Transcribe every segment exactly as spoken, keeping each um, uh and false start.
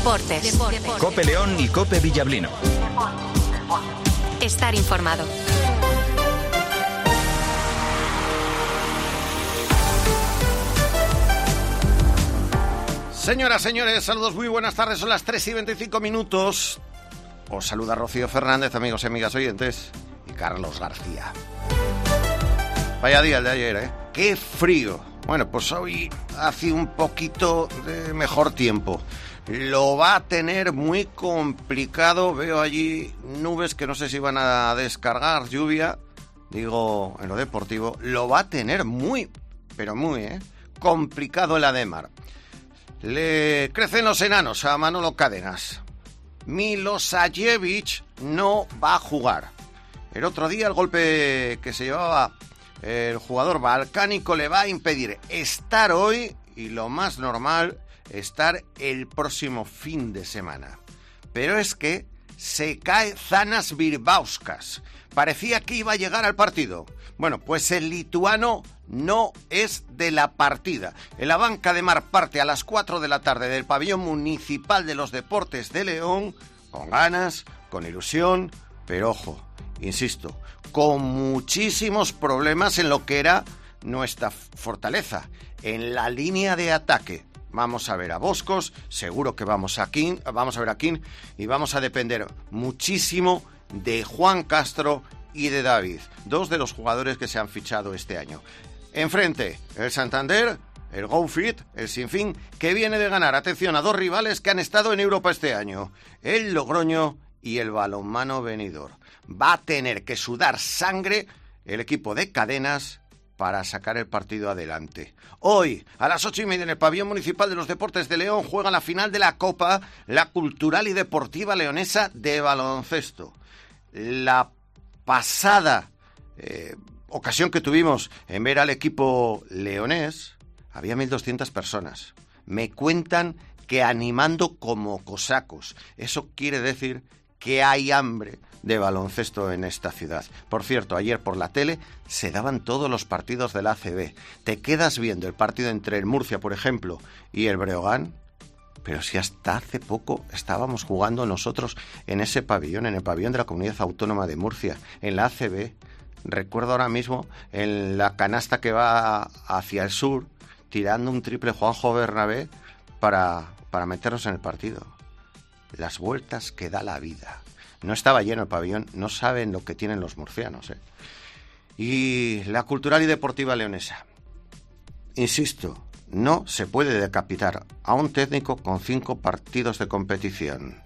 Deportes. Deportes. Cope León y Cope Villablino. Estar informado. Señoras, señores, saludos, muy buenas tardes, son las tres y veinticinco minutos. Os saluda Rocío Fernández, amigos y amigas oyentes, y Carlos García. Vaya día el de ayer, ¿eh? ¡Qué frío! Bueno, pues hoy hace un poquito de mejor tiempo. Lo va a tener muy complicado, veo allí nubes que no sé si van a descargar, lluvia, digo, en lo deportivo, lo va a tener muy, pero muy, ¿eh? complicado el Ademar. Le crecen los enanos a Manolo Cadenas. Milošević no va a jugar. El otro día el golpe que se llevaba el jugador balcánico le va a impedir estar hoy y, lo más normal, estar el próximo fin de semana. Pero es que se cae Zanas Virbauskas. Parecía que iba a llegar al partido. Bueno, pues el lituano no es de la partida. En la banca de Mar parte a las cuatro de la tarde del pabellón municipal de los Deportes de León, con ganas, con ilusión, pero ojo, insisto, con muchísimos problemas en lo que era nuestra fortaleza, en la línea de ataque. Vamos a ver a Boscos, seguro que vamos a King, vamos a ver a King y vamos a depender muchísimo de Juan Castro y de David, dos de los jugadores que se han fichado este año. Enfrente, el Santander, el Go Fit, el Sinfín, que viene de ganar, atención, a dos rivales que han estado en Europa este año, el Logroño y el Balonmano Benidorm. Va a tener que sudar sangre el equipo de Cadenas para sacar el partido adelante. Hoy, a las ocho y media, en el pabellón municipal de los Deportes de León, juega la final de la Copa, la Cultural y Deportiva Leonesa de baloncesto. La pasada eh, ocasión que tuvimos en ver al equipo leonés, había mil doscientas personas. Me cuentan que animando como cosacos. Eso quiere decir que hay hambre de baloncesto en esta ciudad. Por cierto, ayer por la tele se daban todos los partidos del A C B. Te quedas viendo el partido entre el Murcia, por ejemplo, y el Breogán, pero si hasta hace poco estábamos jugando nosotros en ese pabellón, en el pabellón de la Comunidad Autónoma de Murcia, en la A C B. Recuerdo ahora mismo en la canasta que va hacia el sur, tirando un triple Juanjo Bernabé para, para meternos en el partido. Las vueltas que da la vida. No estaba lleno el pabellón, no saben lo que tienen los murcianos, ¿eh? Y la Cultural y Deportiva Leonesa. Insisto, no se puede decapitar a un técnico con cinco partidos de competición.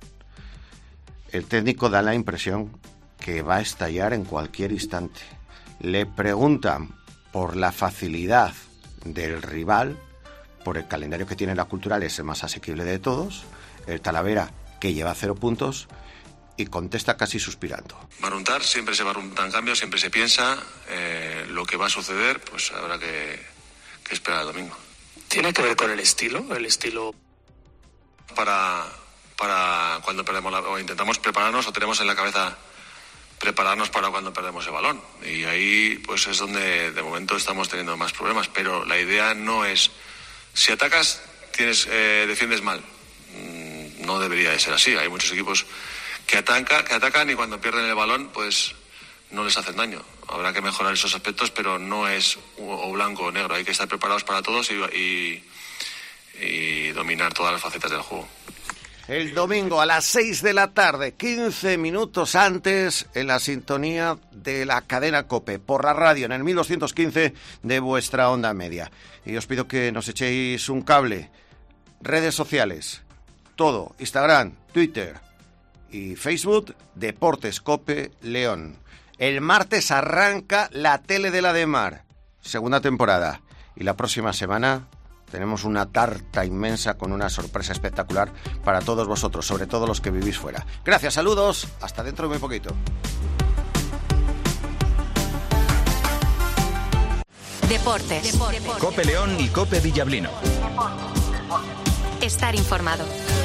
El técnico da la impresión que va a estallar en cualquier instante. Le preguntan por la facilidad del rival, por el calendario que tiene la Cultural, es el más asequible de todos, el Talavera, que lleva cero puntos, y contesta casi suspirando. Barruntar, siempre se barruntan cambios, siempre se piensa eh, lo que va a suceder, pues habrá que, que esperar el domingo. ¿Tiene que ver con el estilo? El estilo para, para cuando perdemos la, o intentamos prepararnos o tenemos en la cabeza prepararnos para cuando perdemos el balón, y ahí pues es donde de momento estamos teniendo más problemas, pero la idea no es, si atacas tienes eh, defiendes mal. No debería de ser así. Hay muchos equipos que atacan, que atacan y cuando pierden el balón pues no les hacen daño. Habrá que mejorar esos aspectos, pero no es o blanco o negro. Hay que estar preparados para todos y, y, y dominar todas las facetas del juego. El domingo a las seis de la tarde, quince minutos antes, en la sintonía de la cadena COPE, por la radio, en el mil doscientos quince de vuestra onda media. Y os pido que nos echéis un cable. Redes sociales, todo, Instagram, Twitter y Facebook, Deportes Cope León. El martes arranca la tele de la Ademar, segunda temporada. Y la próxima semana tenemos una tarta inmensa con una sorpresa espectacular para todos vosotros, sobre todo los que vivís fuera. Gracias, saludos, hasta dentro de muy poquito. Deportes. Deportes. Cope León y Cope Villablino. Estar informado.